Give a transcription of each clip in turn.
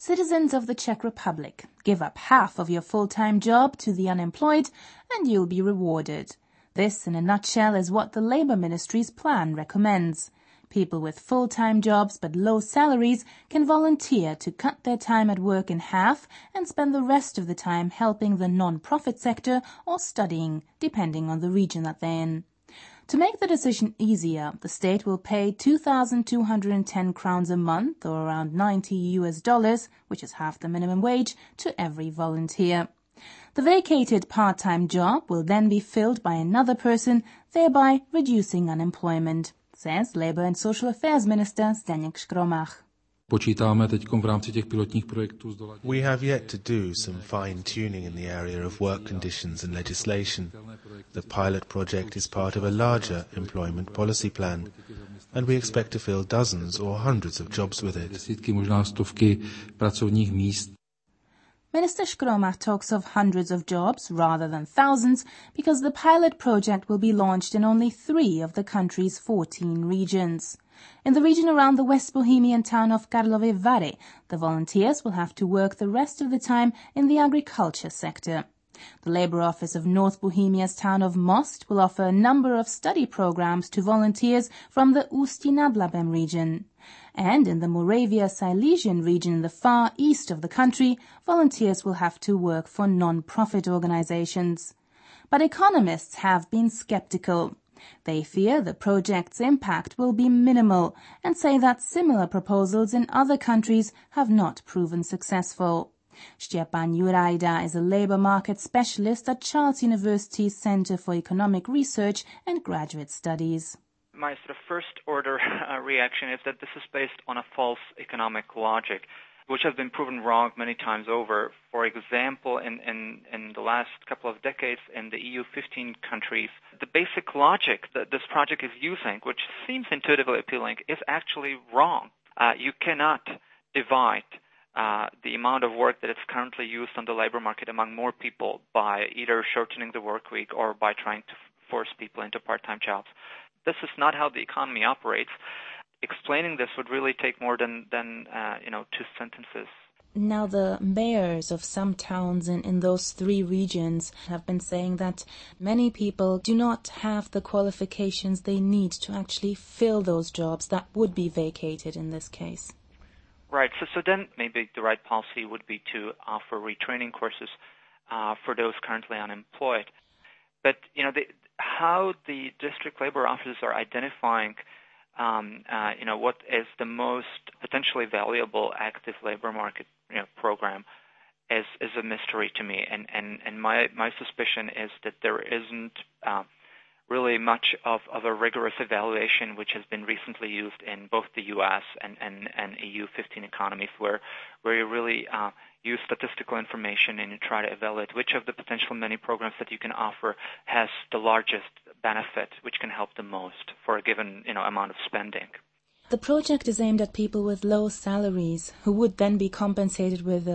Citizens of the Czech Republic, give up half of your full-time job to the unemployed and you'll be rewarded. This, in a nutshell, is what the Labour Ministry's plan recommends. People with full-time jobs but low salaries can volunteer to cut their time at work in half and spend the rest of the time helping the non-profit sector or studying, depending on the region that they're in. To make the decision easier, the state will pay 2,210 crowns a month, or around $90, which is half the minimum wage, to every volunteer. The vacated part-time job will then be filled by another person, thereby reducing unemployment, says Labour and Social Affairs Minister Zdeněk Škromach. We have yet to do some fine-tuning in the area of work conditions and legislation. The pilot project is part of a larger employment policy plan, and we expect to fill dozens or hundreds of jobs with it. Minister Škromach talks of hundreds of jobs rather than thousands because the pilot project will be launched in only 3 of the country's 14 regions. In the region around the West Bohemian town of Karlovy Vary, the volunteers will have to work the rest of the time in the agriculture sector. The Labour Office of North Bohemia's town of Most will offer a number of study programs to volunteers from the Ústí nad Labem region. And in the Moravia-Silesian region in the far east of the country, volunteers will have to work for non-profit organizations. But economists have been skeptical. They fear the project's impact will be minimal and say that similar proposals in other countries have not proven successful. Stjepan Jurajda is a labour market specialist at Charles University's Centre for Economic Research and Graduate Studies. My sort of first-order reaction is that this is based on a false economic logic, which has been proven wrong many times over. For example, in the last couple of decades in the EU 15 countries, the basic logic that this project is using, which seems intuitively appealing, is actually wrong. You cannot divide the amount of work that is currently used on the labor market among more people by either shortening the work week or by trying to force people into part-time jobs. This is not how the economy operates. Explaining this would really take more than 2 sentences. Now, the mayors of some towns in those 3 regions have been saying that many people do not have the qualifications they need to actually fill those jobs that would be vacated in this case. Right. So then maybe the right policy would be to offer retraining courses for those currently unemployed. But, how the district labor offices are identifying what is the most potentially valuable active labor market program is a mystery to me. And my suspicion is that there isn't really much of a rigorous evaluation which has been recently used in both the U.S. and EU 15 economies where you really use statistical information and you try to evaluate which of the potential many programs that you can offer has the largest benefit, which can help the most for a given amount of spending. The project is aimed at people with low salaries who would then be compensated with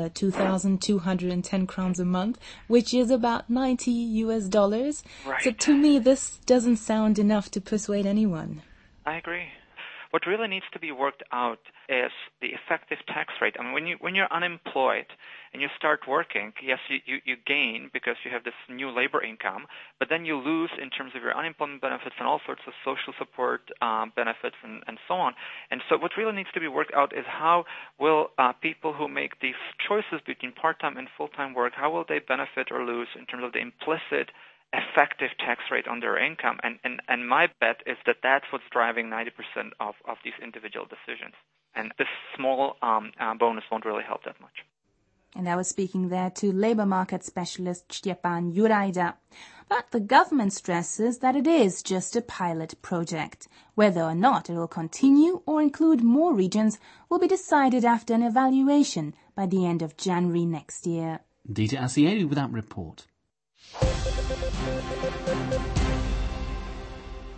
2,210 crowns a month, which is about $90. Right. So to me, this doesn't sound enough to persuade anyone. I agree. What really needs to be worked out is the effective tax rate. I mean, when you're unemployed and you start working, yes, you gain because you have this new labor income, but then you lose in terms of your unemployment benefits and all sorts of social support benefits and so on. And so what really needs to be worked out is how will people who make these choices between part-time and full-time work, how will they benefit or lose in terms of the implicit effective tax rate on their income, and my bet is that that's what's driving 90% of these individual decisions. And this small bonus won't really help that much. And I was speaking there to labour market specialist Stjepan Jurajda. But the government stresses that it is just a pilot project. Whether or not it will continue or include more regions will be decided after an evaluation by the end of January next year. Dita Asieri with that report.